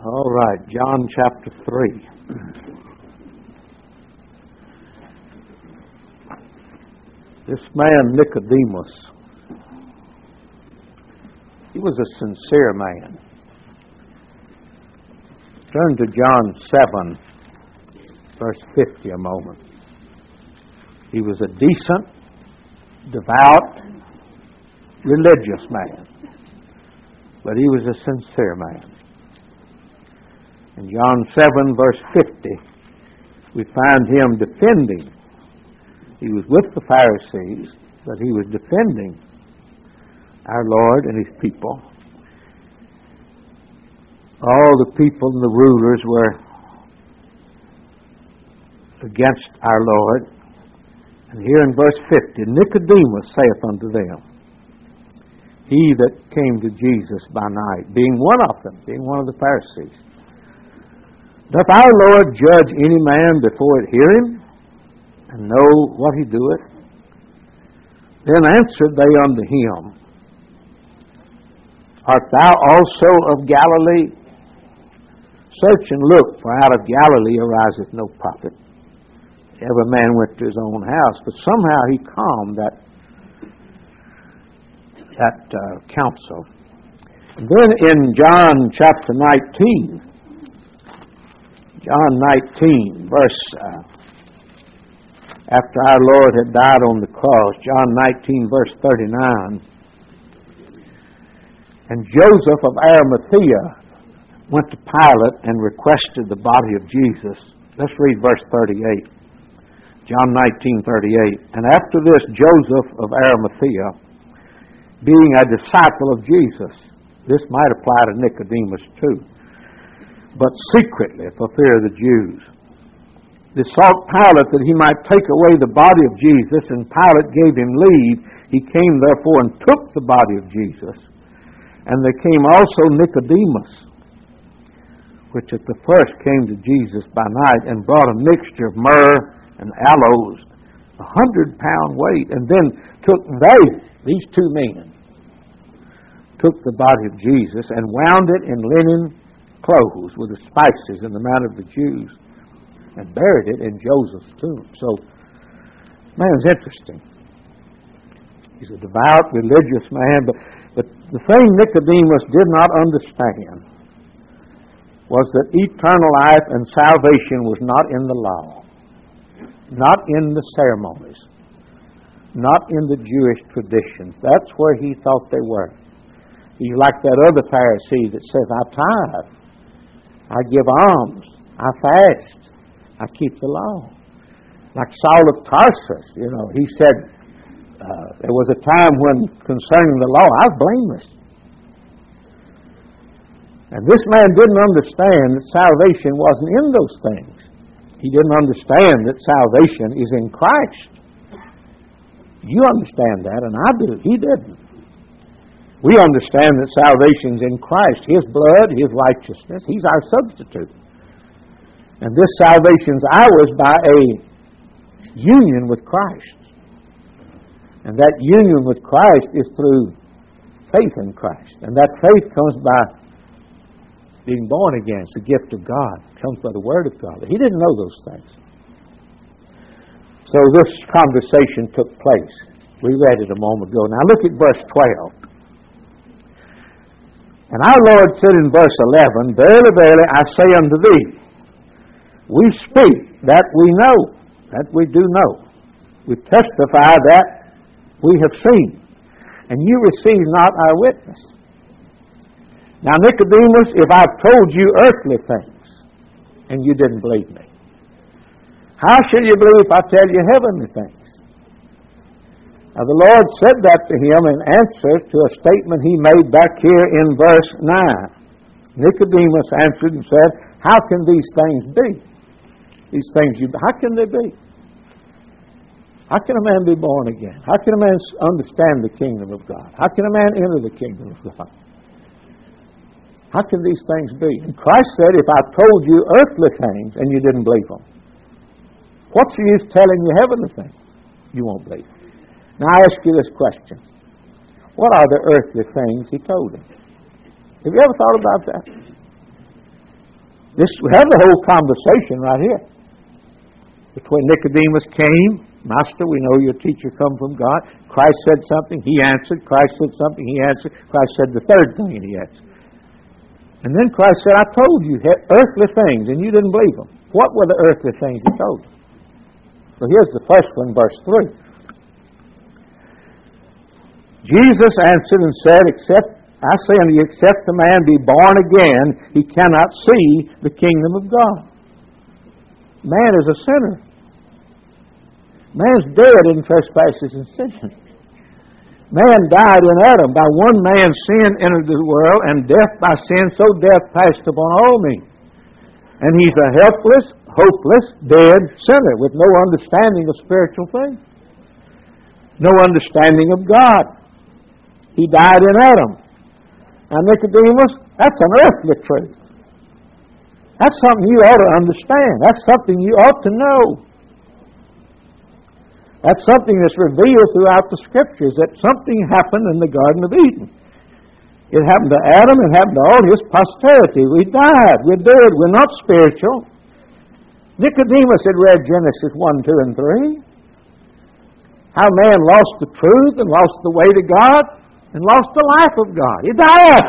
All right, John chapter 3. This man, Nicodemus, he was a sincere man. Turn to John 7, verse 50 a moment. He was a decent, devout, religious man, but he was a sincere man. In John 7, verse 50, we find him defending. He was with the Pharisees, but he was defending our Lord and his people. All the people and the rulers were against our Lord. And here in verse 50, Nicodemus saith unto them, he that came to Jesus by night, being one of them, being one of the Pharisees, doth our Lord judge any man before it hear him, and know what he doeth? Then answered they unto him, art thou also of Galilee? Search and look, for out of Galilee ariseth no prophet. Every man went to his own house, but somehow he calmed that council. And then in John chapter 19, John 19, verse, after our Lord had died on the cross, John 19, verse 39, and Joseph of Arimathea went to Pilate and requested the body of Jesus. Let's read verse 38. John 19:38. And after this, Joseph of Arimathea, being a disciple of Jesus, this might apply to Nicodemus too, but secretly for fear of the Jews, besought Pilate that he might take away the body of Jesus, and Pilate gave him leave. He came therefore and took the body of Jesus. And there came also Nicodemus, which at the first came to Jesus by night, and brought a mixture of myrrh and aloes, 100-pound weight. And then took these two men, took the body of Jesus and wound it in linen clothes with the spices in the manner of the Jews, and buried it in Joseph's tomb. So, man's interesting. He's a devout, religious man, but the thing Nicodemus did not understand was that eternal life and salvation was not in the law, not in the ceremonies, not in the Jewish traditions. That's where he thought they were. He's like that other Pharisee that says, I tithe, I give alms, I fast, I keep the law. Like Saul of Tarsus, he said, there was a time when concerning the law, I was blameless. And this man didn't understand that salvation wasn't in those things. He didn't understand that salvation is in Christ. You understand that, and I do. He didn't. We understand that salvation's in Christ. His blood, His righteousness. He's our substitute. And this salvation's ours by a union with Christ. And that union with Christ is through faith in Christ. And that faith comes by being born again. It's the gift of God. It comes by the Word of God. He didn't know those things. So this conversation took place. We read it a moment ago. Now look at verse 12. And our Lord said in verse 11, Verily, verily, I say unto thee, we speak that we know, that we do know. We testify that we have seen, and you receive not our witness. Now, Nicodemus, if I've told you earthly things, and you didn't believe me, how shall you believe if I tell you heavenly things? Now, the Lord said that to him in answer to a statement he made back here in verse 9. Nicodemus answered and said, how can these things be? These things, how can they be? How can a man be born again? How can a man understand the kingdom of God? How can a man enter the kingdom of God? How can these things be? And Christ said, if I told you earthly things and you didn't believe them, what's the use telling you heavenly things? You won't believe. Now I ask you this question. What are the earthly things he told him? Have you ever thought about that? We have the whole conversation right here. Between Nicodemus came, Master, we know your teacher come from God. Christ said something, he answered. Christ said something, he answered. Christ said the third thing, and he answered. And then Christ said, I told you earthly things, and you didn't believe them. What were the earthly things he told you? So here's the first one, verse 3. Jesus answered and said, I say unto you, except the man be born again, he cannot see the kingdom of God. Man is a sinner. Man's dead in trespasses and sins. Man died in Adam. By one man sin entered the world, and death by sin, so death passed upon all men. And he's a helpless, hopeless, dead sinner with no understanding of spiritual things. No understanding of God. He died in Adam. Now, Nicodemus, that's an earthly truth. That's something you ought to understand. That's something you ought to know. That's something that's revealed throughout the Scriptures, that something happened in the Garden of Eden. It happened to Adam, it happened to all his posterity. We died, we're dead, we're not spiritual. Nicodemus had read Genesis 1, 2, and 3. How man lost the truth and lost the way to God and lost the life of God. He died.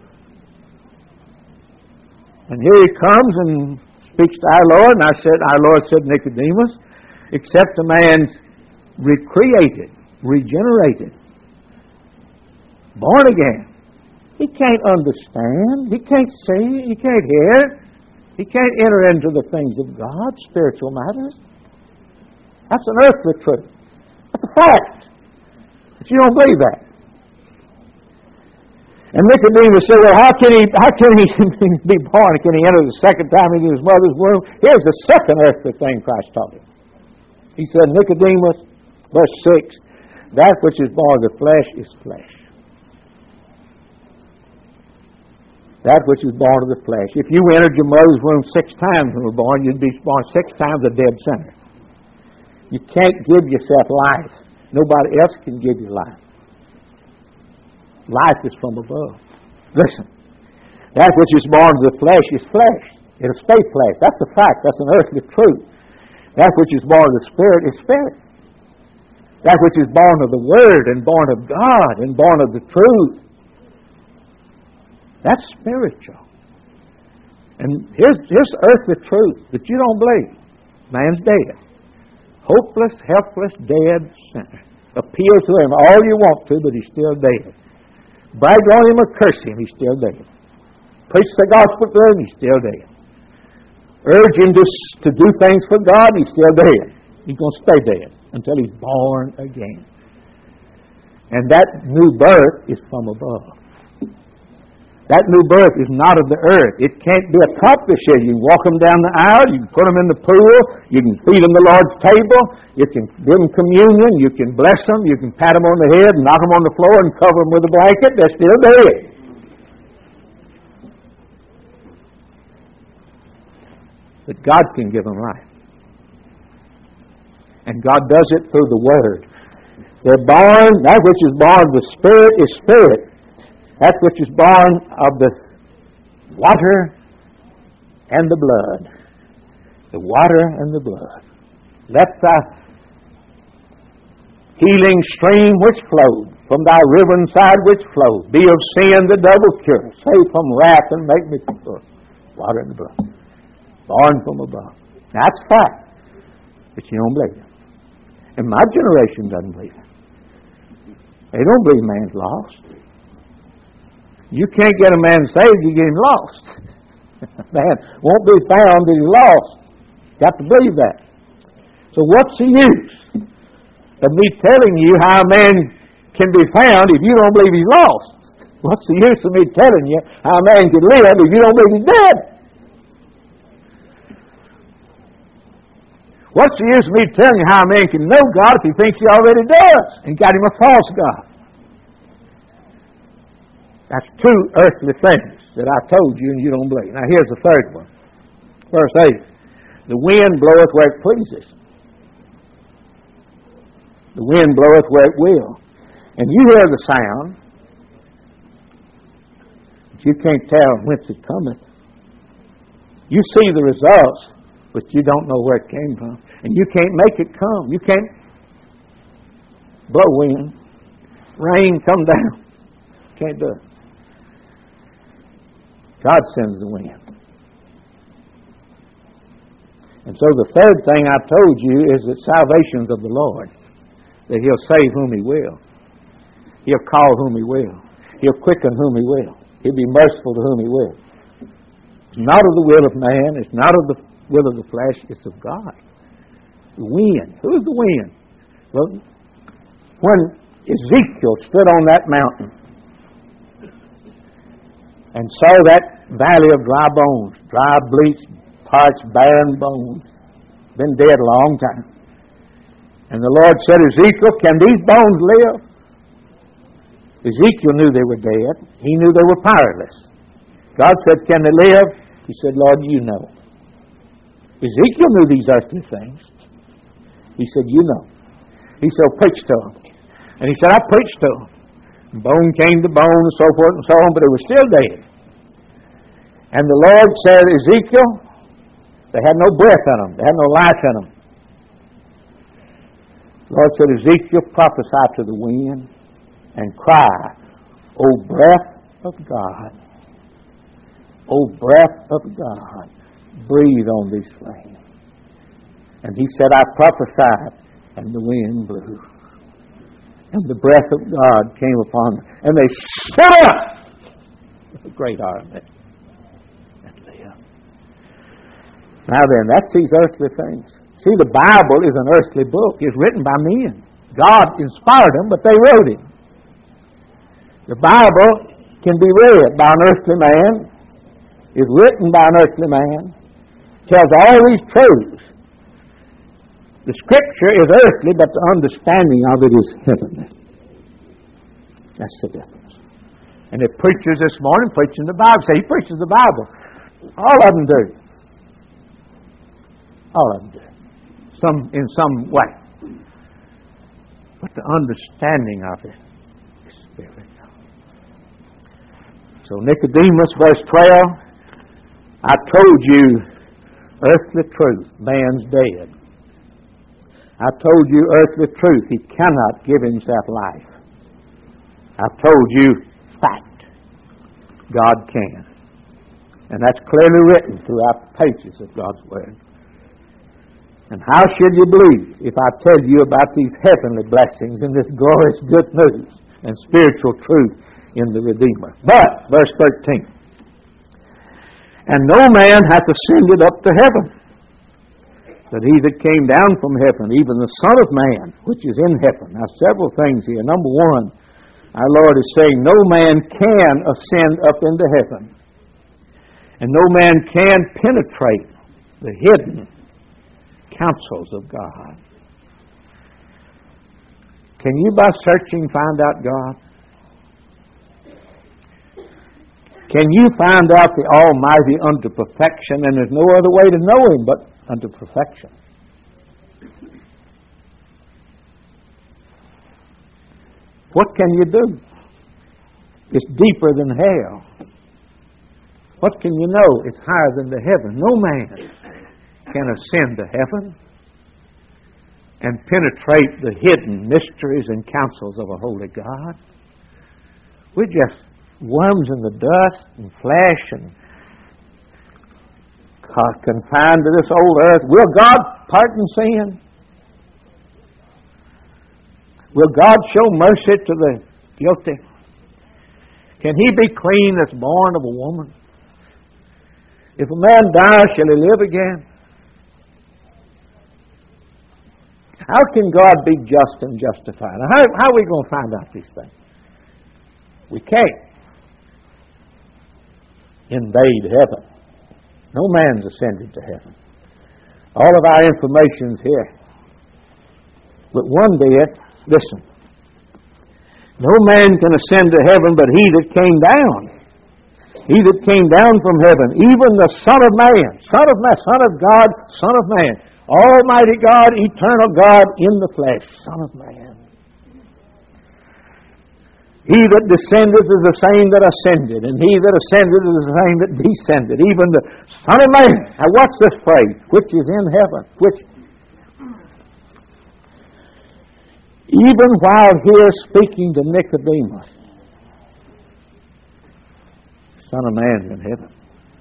And here he comes and speaks to our Lord, and our Lord said, Nicodemus, except a man's recreated, regenerated, born again, he can't understand, he can't see, he can't hear, he can't enter into the things of God, spiritual matters. That's an earthly truth. That's a fact. But you don't believe that. And Nicodemus said, well, how can he be born? Can he enter the second time into his mother's womb? Here's the second earthly thing Christ taught him. He said, Nicodemus, verse 6, that which is born of the flesh is flesh. That which is born of the flesh. If you entered your mother's womb 6 times when you were born, you'd be born 6 times a dead sinner. You can't give yourself life. Nobody else can give you life. Life is from above. Listen, that which is born of the flesh is flesh. It'll stay flesh. That's a fact. That's an earthly truth. That which is born of the Spirit is spirit. That which is born of the Word and born of God and born of the truth, that's spiritual. And here's earthly truth that you don't believe. Man's dead. Hopeless, helpless, dead sinner. Appeal to him all you want to, but he's still dead. Brag on him or curse him, he's still dead. Preach the gospel to him, he's still dead. Urge him to do things for God, he's still dead. He's going to stay dead until he's born again. And that new birth is from above. That new birth is not of the earth. It can't be accomplished here. You can walk them down the aisle, you can put them in the pool, you can feed them the Lord's table, you can give them communion, you can bless them, you can pat them on the head, knock them on the floor, and cover them with a blanket. They're still dead. But God can give them life. And God does it through the Word. They're born, that which is born of the Spirit is spirit. That which is born of the water and the blood. The water and the blood. Let the healing stream which flowed from thy riven side which flowed be of sin the double cure. Save from wrath and make me pure. Water and the blood. Born from above. That's fact. But you don't believe it. And my generation doesn't believe it. They don't believe man's lost. You can't get a man saved, you get him lost. Man won't be found till he's lost. Got to believe that. So what's the use of me telling you how a man can be found if you don't believe he's lost? What's the use of me telling you how a man can live if you don't believe he's dead? What's the use of me telling you how a man can know God if he thinks he already does and got him a false God? That's 2 earthly things that I told you and you don't believe. Now here's the third one. Verse 8. The wind bloweth where it pleases. The wind bloweth where it will. And you hear the sound, but you can't tell whence it cometh You see the results, but you don't know where it came from. And you can't make it come. You can't blow wind, rain come down. Can't do it. God sends the wind. And so the third thing I told you is that salvation's of the Lord. That He'll save whom He will. He'll call whom He will. He'll quicken whom He will. He'll be merciful to whom He will. It's not of the will of man. It's not of the will of the flesh. It's of God. The wind. Who's the wind? Well, when Ezekiel stood on that mountain and saw that valley of dry bones, dry, bleached, parched, barren bones, been dead a long time. And the Lord said, Ezekiel, can these bones live? Ezekiel knew they were dead. He knew they were powerless. God said, can they live? He said, Lord, you know. Ezekiel knew these earthly things. He said, you know. He said, preach to them. And he said, I preached to them. And bone came to bone and so forth and so on, but they were still dead. And the Lord said, Ezekiel, they had no breath in them. They had no life in them. The Lord said, Ezekiel, prophesy to the wind and cry, O breath of God, O breath of God, breathe on these flames. And he said, I prophesied, and the wind blew. And the breath of God came upon them. And they stood up with a great army. Now then, that's these earthly things. See, the Bible is an earthly book. It's written by men. God inspired them, but they wrote it. The Bible can be read by an earthly man, is written by an earthly man, tells all these truths. The Scripture is earthly, but the understanding of it is heavenly. That's the difference. And the preachers this morning preaching the Bible say, he preaches the Bible. All of them do. All of them do. In some way. But the understanding of it is spiritual. So Nicodemus, verse 12, I told you earthly truth, man's dead. I told you earthly truth, he cannot give himself life. I told you fact, God can. And that's clearly written throughout the pages of God's Word. And how should you believe if I tell you about these heavenly blessings and this glorious good news and spiritual truth in the Redeemer? But, verse 13, and no man hath ascended up to heaven, but he that came down from heaven, even the Son of Man, which is in heaven. Now, several things here. Number one, our Lord is saying no man can ascend up into heaven, and no man can penetrate the hidden counsels of God. Can you, by searching, find out God? Can you find out the Almighty unto perfection? And there's no other way to know Him but unto perfection. What can you do? It's deeper than hell. What can you know? It's higher than the heaven. No man can ascend to heaven and penetrate the hidden mysteries and counsels of a holy God. We're just worms in the dust and flesh and confined to this old earth. Will God pardon sin? Will God show mercy to the guilty? Can he be clean that's born of a woman? If a man dies, shall he live again? How can God be just and justified? How are we going to find out these things? We can't invade heaven. No man's ascended to heaven. All of our information's here. But one did. Listen. No man can ascend to heaven but he that came down. He that came down from heaven, even the Son of Man, Son of Man, Son of God, Son of Man, Almighty God, eternal God in the flesh, Son of Man. He that descended is the same that ascended, and he that ascended is the same that descended, even the Son of Man. Now watch this phrase, which is in heaven, which even while here speaking to Nicodemus, Son of Man is in heaven.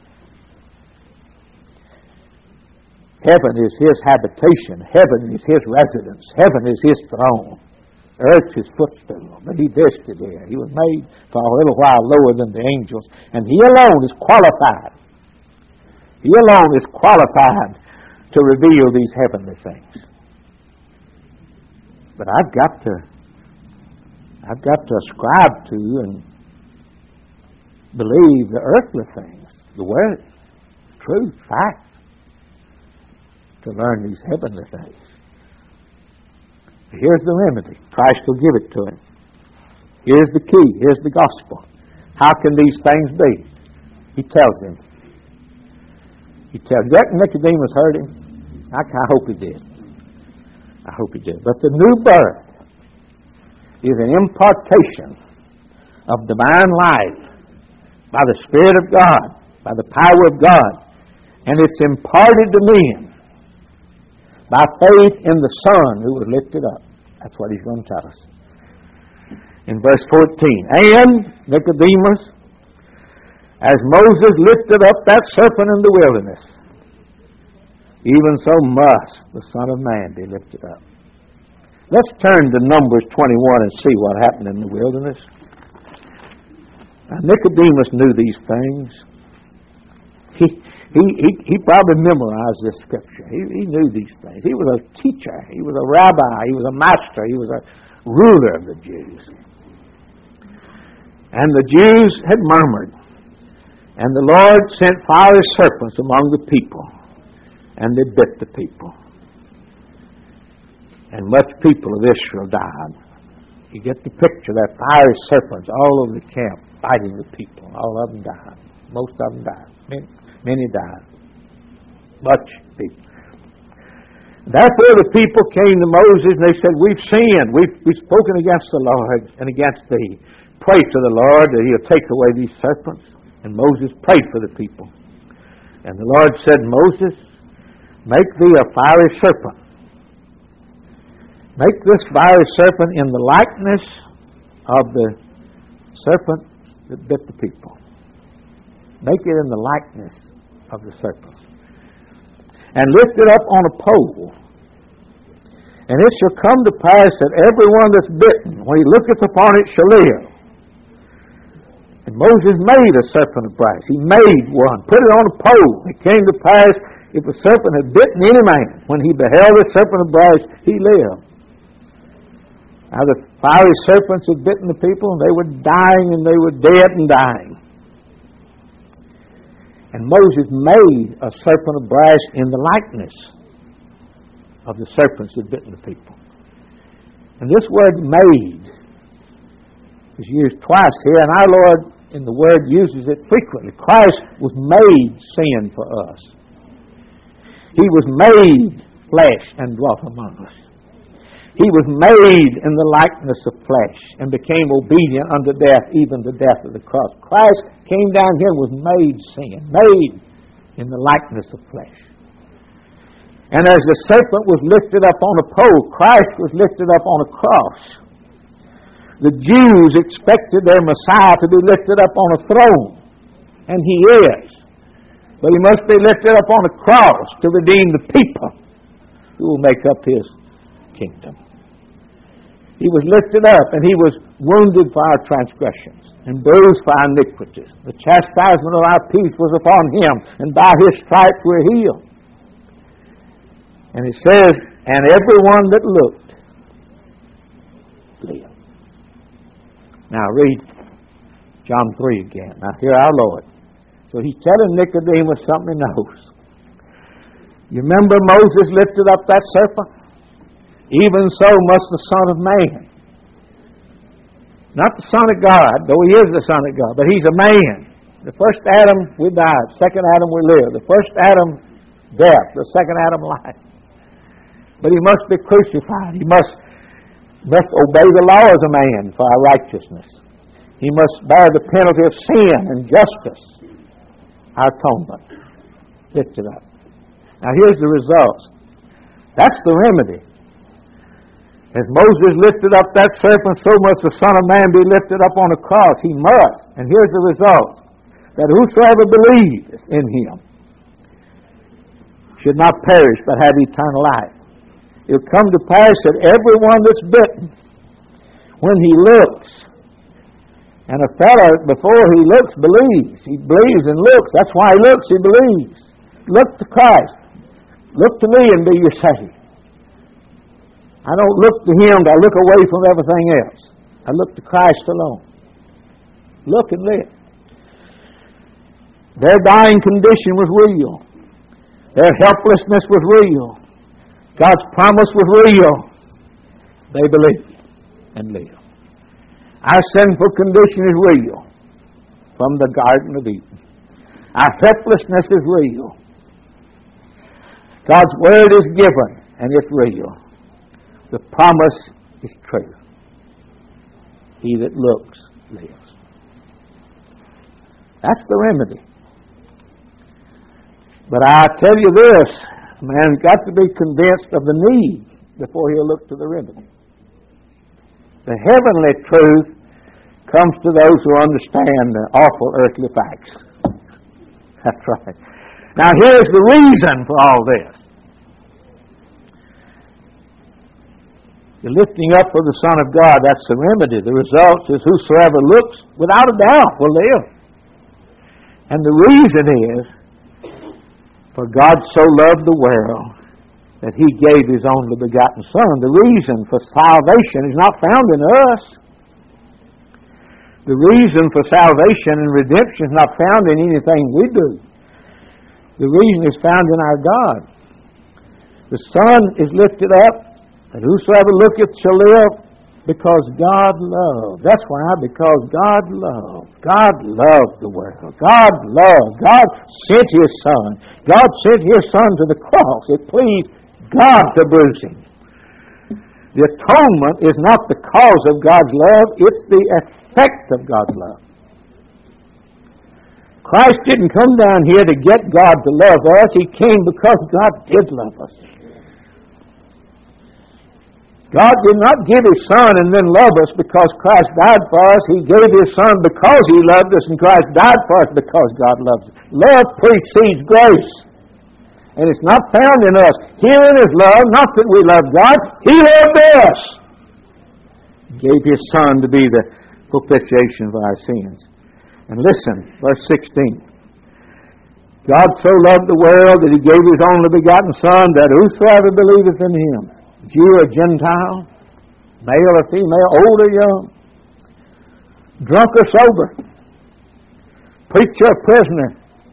Heaven is His habitation. Heaven is His residence. Heaven is His throne. Earth's His footstool. But He visited here. He was made for a little while lower than the angels. And He alone is qualified. He alone is qualified to reveal these heavenly things. But I've got to ascribe to and believe the earthly things, the Word, truth, fact, to learn these heavenly things. Here's the remedy. Christ will give it to him. Here's the key. Here's the gospel. How can these things be? He tells him. You reckon Nicodemus heard him? I hope he did. I hope he did. But the new birth is an impartation of divine life by the Spirit of God, by the power of God. And it's imparted to men by faith in the Son who was lifted up. That's what he's going to tell us. In verse 14, and Nicodemus, as Moses lifted up that serpent in the wilderness, even so must the Son of Man be lifted up. Let's turn to Numbers 21 and see what happened in the wilderness. Now, Nicodemus knew these things. He probably memorized this scripture. He knew these things. He was a teacher. He was a rabbi. He was a master. He was a ruler of the Jews. And the Jews had murmured. And the Lord sent fiery serpents among the people. And they bit the people. And much people of Israel died. You get the picture, that fiery serpents all over the camp biting the people. All of them died. Most of them died. Many died. Much people. Therefore the people came to Moses and they said, we've sinned. We've spoken against the Lord and against thee. Pray to the Lord that He'll take away these serpents. And Moses prayed for the people. And the Lord said, Moses, make thee a fiery serpent. Make this fiery serpent in the likeness of the serpent that bit the people. Make it in the likeness of the serpents. And lift it up on a pole. And it shall come to pass that everyone that's bitten, when he looketh upon it, shall live. And Moses made a serpent of brass. He made one, put it on a pole. It came to pass, if a serpent had bitten any man, when he beheld the serpent of brass, he lived. Now the fiery serpents had bitten the people, and they were dying, and they were dead and dying. And Moses made a serpent of brass in the likeness of the serpents that bitten the people. And this word made is used twice here, and our Lord in the Word uses it frequently. Christ was made sin for us. He was made flesh and dwelt among us. He was made in the likeness of flesh and became obedient unto death, even the death of the cross. Christ came down here and was made sin, made in the likeness of flesh. And as the serpent was lifted up on a pole, Christ was lifted up on a cross. The Jews expected their Messiah to be lifted up on a throne, and He is. But He must be lifted up on a cross to redeem the people who will make up His kingdom. He was lifted up, and He was wounded for our transgressions and bruised for our iniquities. The chastisement of our peace was upon Him, and by His stripes we're healed. And it says, and everyone that looked lived. Now read John 3 again. Now hear our Lord. So He's telling Nicodemus something He knows. You remember Moses lifted up that serpent? Even so must the Son of Man. Not the Son of God, though He is the Son of God, but He's a man. The first Adam, we died. Second Adam, we live. The first Adam, death. The second Adam, life. But He must be crucified. He must obey the law as a man for our righteousness. He must bear the penalty of sin and justice. Our atonement. Lifted up. Now here's the results. That's the remedy. As Moses lifted up that serpent, so must the Son of Man be lifted up on a cross. He must. And here's the result. That whosoever believes in Him should not perish but have eternal life. It will come to pass that everyone that's bitten, when he looks, and a fellow, before he looks, believes. He believes and looks. That's why he looks, he believes. Look to Christ. Look to me and be your saved. I don't look to Him, I look away from everything else. I look to Christ alone. Look and live. Their dying condition was real. Their helplessness was real. God's promise was real. They believed and lived. Our sinful condition is real from the Garden of Eden. Our helplessness is real. God's Word is given and it's real. The promise is true. He that looks lives. That's the remedy. But I tell you this, a man's got to be convinced of the need before he'll look to the remedy. The heavenly truth comes to those who understand the awful earthly facts. That's right. Now here's the reason for all this. The lifting up of the Son of God, that's the remedy. The result is whosoever looks, without a doubt, will live. And the reason is, for God so loved the world that He gave His only begotten Son. The reason for salvation is not found in us. The reason for salvation and redemption is not found in anything we do. The reason is found in our God. The Son is lifted up, and whosoever looketh shall live, because God loved. That's why, because God loved. God loved the world. God loved. God sent His Son. God sent His Son to the cross. It pleased God to bruise Him. The atonement is not the cause of God's love, it's the effect of God's love. Christ didn't come down here to get God to love us. He came because God did love us. God did not give His Son and then love us because Christ died for us. He gave His Son because He loved us, and Christ died for us because God loves us. Love precedes grace. And it's not found in us. Herein is love, not that we love God. He loved us. He gave His Son to be the propitiation for our sins. And listen, verse 16. God so loved the world that He gave His only begotten Son, that whosoever believeth in Him, Jew or Gentile, male or female, old or young, drunk or sober, preacher or prisoner,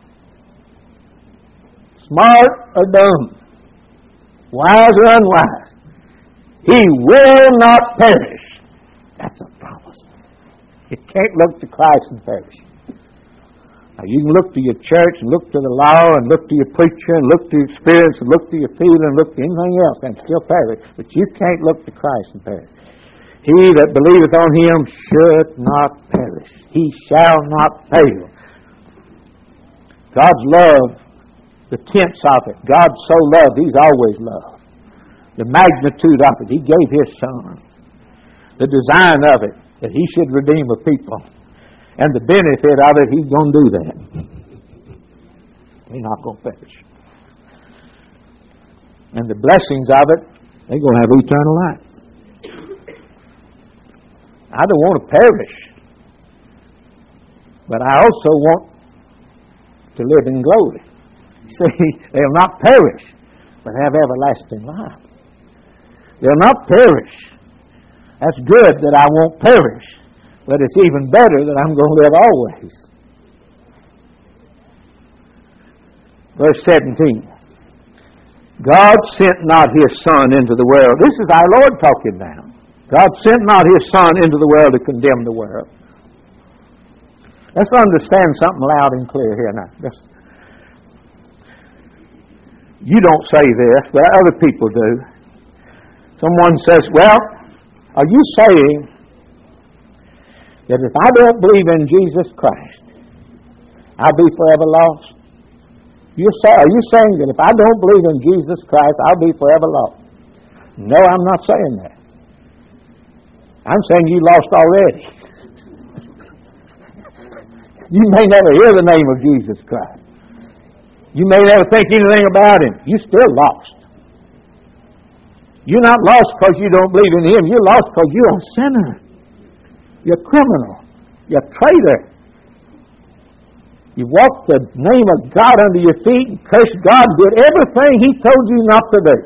smart or dumb, wise or unwise, he will not perish. That's a promise. You can't look to Christ and perish. Now, you can look to your church and look to the law and look to your preacher and look to your experience and look to your feeling and look to anything else and still perish. But you can't look to Christ and perish. He that believeth on Him should not perish. He shall not fail. God's love, the tense of it, God so loved, He's always loved. The magnitude of it, He gave His Son. The design of it, that He should redeem a people. And the benefit of it, He's going to do that. He's not going to perish. And the blessings of it, they're going to have eternal life. I don't want to perish. But I also want to live in glory. See, they'll not perish, but have everlasting life. They'll not perish. That's good that I won't perish. But it's even better that I'm going to live always. Verse 17. God sent not His Son into the world. This is our Lord talking now. God sent not His Son into the world to condemn the world. Let's understand something loud and clear here now. You don't say this, but other people do. Someone says, well, are you saying that if I don't believe in Jesus Christ, I'll be forever lost? Are you saying that if I don't believe in Jesus Christ, I'll be forever lost? No, I'm not saying that. I'm saying you lost already. You may never hear the name of Jesus Christ. You may never think anything about Him. You're still lost. You're not lost because you don't believe in Him. You're lost because you're a sinner. You're a criminal. You're a traitor. You walked the name of God under your feet and cursed God, did everything He told you not to do.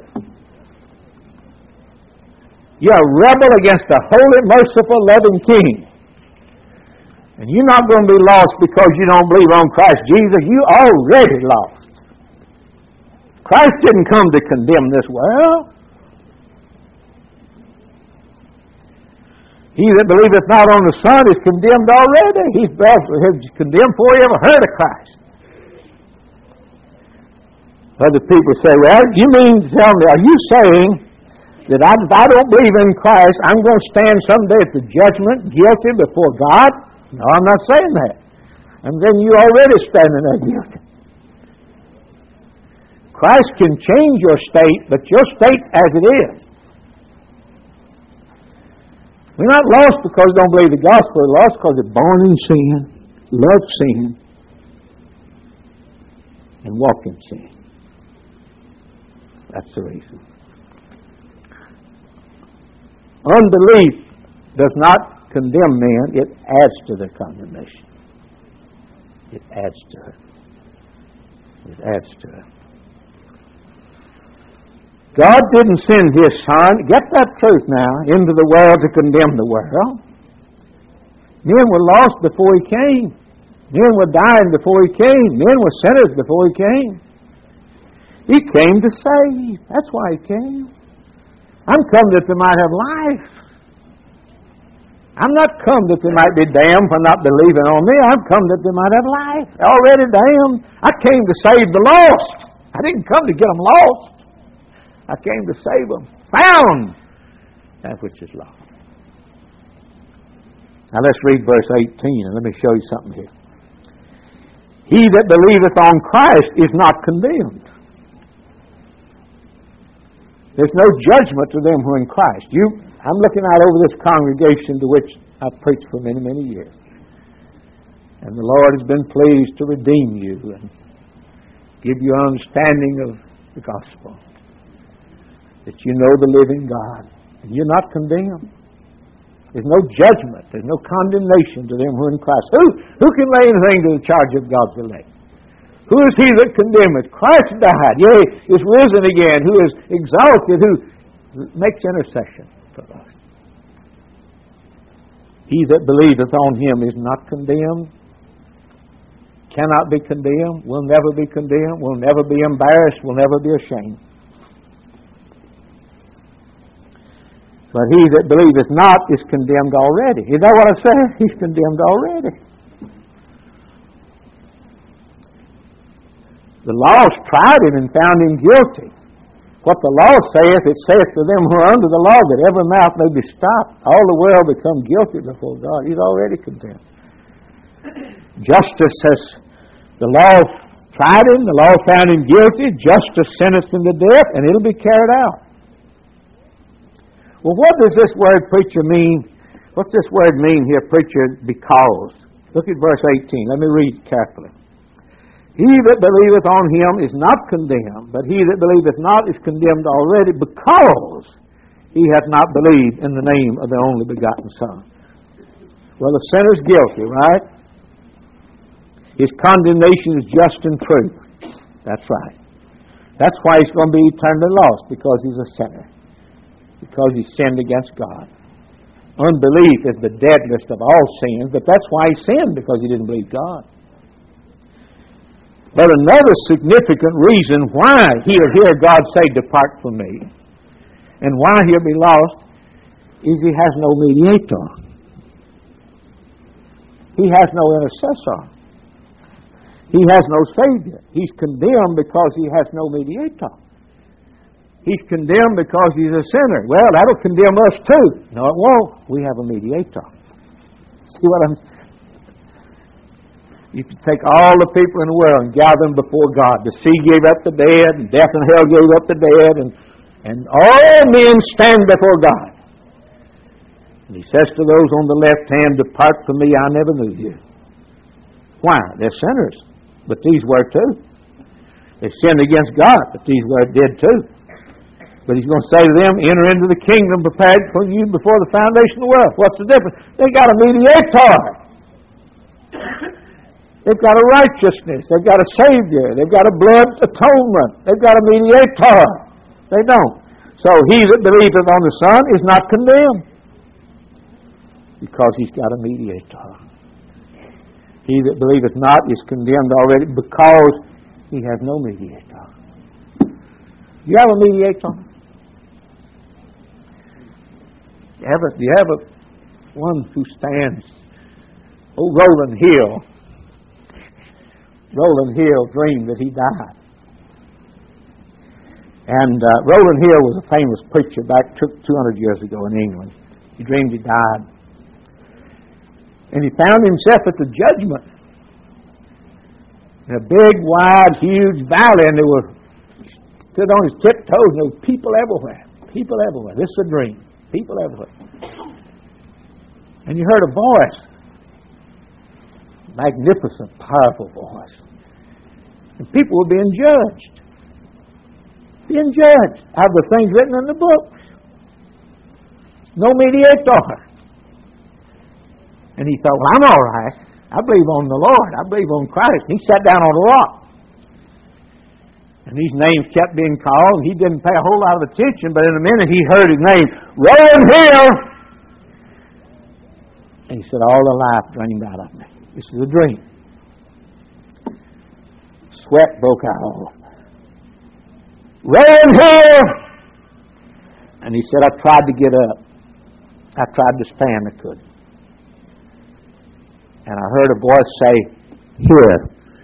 You're a rebel against a holy, merciful, loving King. And you're not going to be lost because you don't believe on Christ Jesus. You're already lost. Christ didn't come to condemn this world. He that believeth not on the Son is condemned already. He's condemned before he ever heard of Christ. Other people say, well, you mean to tell me, are you saying that if I don't believe in Christ, I'm going to stand someday at the judgment guilty before God? No, I'm not saying that. And then you're already standing there guilty. Christ can change your state, but your state's as it is. We're not lost because we don't believe the gospel. We're lost because we're born in sin, love sin, and walk in sin. That's the reason. Unbelief does not condemn men. It adds to their condemnation. It adds to it. It adds to it. God didn't send His Son, get that truth now, into the world to condemn the world. Men were lost before He came. Men were dying before He came. Men were sinners before He came. He came to save. That's why He came. I'm come that they might have life. I'm not come that they might be damned for not believing on me. I'm come that they might have life. They're already damned. I came to save the lost. I didn't come to get them lost. I came to save them. Found that which is lost. Now let's read verse 18 and let me show you something here. He that believeth on Christ is not condemned. There's no judgment to them who are in Christ. I'm looking out over this congregation to which I've preached for many, many years. And the Lord has been pleased to redeem you and give you understanding of the gospel. That you know the living God. And you're not condemned. There's no judgment. There's no condemnation to them who are in Christ. Who can lay anything to the charge of God's elect? Who is he that condemneth? Christ died. Yea, is risen again. Who is exalted. Who makes intercession for us. He that believeth on Him is not condemned. Cannot be condemned. Will never be condemned. Will never be embarrassed. Will never be ashamed. But he that believeth not is condemned already. Isn't that what I said? He's condemned already. The law tried him and found him guilty. What the law saith, it saith to them who are under the law that every mouth may be stopped. All the world become guilty before God. He's already condemned. Justice says the law tried him, the law found him guilty, justice sentenced him to death, and it'll be carried out. Well, what does this word preacher mean? What's this word mean here, preacher, because? Look at verse 18. Let me read carefully. He that believeth on Him is not condemned, but he that believeth not is condemned already because he hath not believed in the name of the only begotten Son. Well, the sinner's guilty, right? His condemnation is just and true. That's right. That's why he's going to be eternally lost, because he's a sinner. Because he sinned against God. Unbelief is the deadliest of all sins, but that's why he sinned, because he didn't believe God. But another significant reason why he'll hear God say, "Depart from me," and why he'll be lost, is he has no mediator. He has no intercessor. He has no Savior. He's condemned because he has no mediator. He's condemned because he's a sinner. Well, that'll condemn us too. No, it won't. We have a mediator. See what I'm saying? You could take all the people in the world and gather them before God. The sea gave up the dead, and death and hell gave up the dead, and all men stand before God. And He says to those on the left hand, "Depart from me, I never knew you." Why? They're sinners. But these were too. They sinned against God, but these were did too. But He's going to say to them, "Enter into the kingdom prepared for you before the foundation of the world." What's the difference? They got a mediator. They've got a righteousness. They've got a Savior. They've got a blood atonement. They've got a mediator. They don't. So he that believeth on the Son is not condemned, because he's got a mediator. He that believeth not is condemned already, because he has no mediator. You have a mediator? Do you have a one who stands? Oh, Roland Hill. Roland Hill dreamed that he died. And Roland Hill was a famous preacher back 200 years ago in England. He dreamed he died. And he found himself at the judgment in a big, wide, huge valley, and there were stood on his tiptoes, and there were people everywhere. People everywhere. This is a dream. People everywhere. And you heard a voice. Magnificent, powerful voice. And people were being judged. Being judged out of the things written in the books. No mediator. And he thought, "Well, I'm all right. I believe on the Lord. I believe on Christ." And he sat down on a rock. And these names kept being called, and he didn't pay a whole lot of attention, but in a minute he heard his name, "Roland Hill!" And he said, "All the life drained out of me. This is a dream." Sweat broke out all of me. "Roland Hill!" And he said, "I tried to get up. I tried to stand. I couldn't." And I heard a voice say, "Here."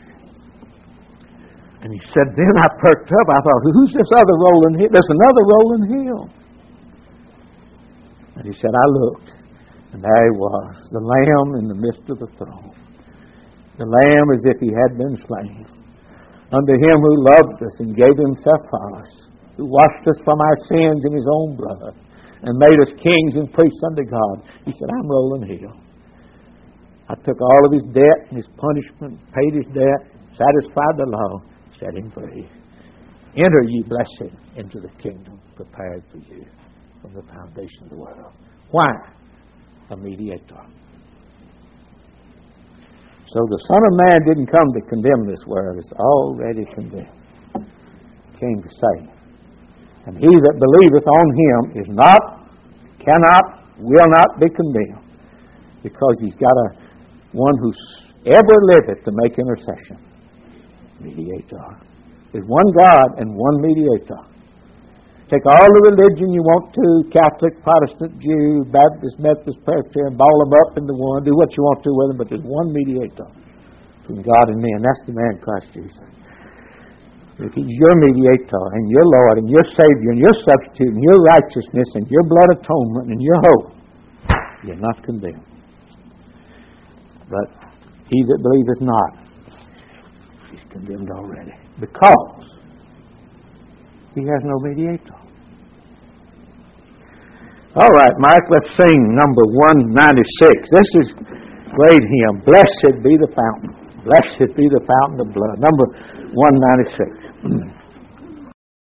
And he said, then I perked up. I thought, "Who's this other Roland Hill? There's another Roland Hill." And he said, I looked, and there he was, the Lamb in the midst of the throne. The Lamb as if he had been slain. Unto him who loved us and gave himself for us, who washed us from our sins in his own blood, and made us kings and priests unto God. He said, "I'm Roland Hill. I took all of his debt and his punishment, paid his debt, satisfied the law, set him free. Enter ye blessed into the kingdom prepared for you from the foundation of the world." Why? A mediator. So the Son of Man didn't come to condemn this world. It's already condemned. He came to save. And he that believeth on him is not, cannot, will not be condemned, because he's got one who's ever liveth to make intercession. Mediator. There's one God and one mediator. Take all the religion you want to, Catholic, Protestant, Jew, Baptist, Methodist, Presbyterian, ball them up into one, do what you want to with them, but there's one mediator between God and man. That's the man Christ Jesus. If he's your mediator and your Lord and your Savior and your substitute and your righteousness and your blood atonement and your hope, you're not condemned. But he that believeth not, he's condemned already, because he has no mediator. All right, Mike, let's sing number 196. This is great hymn. Blessed be the fountain. Blessed be the fountain of blood. Number 196.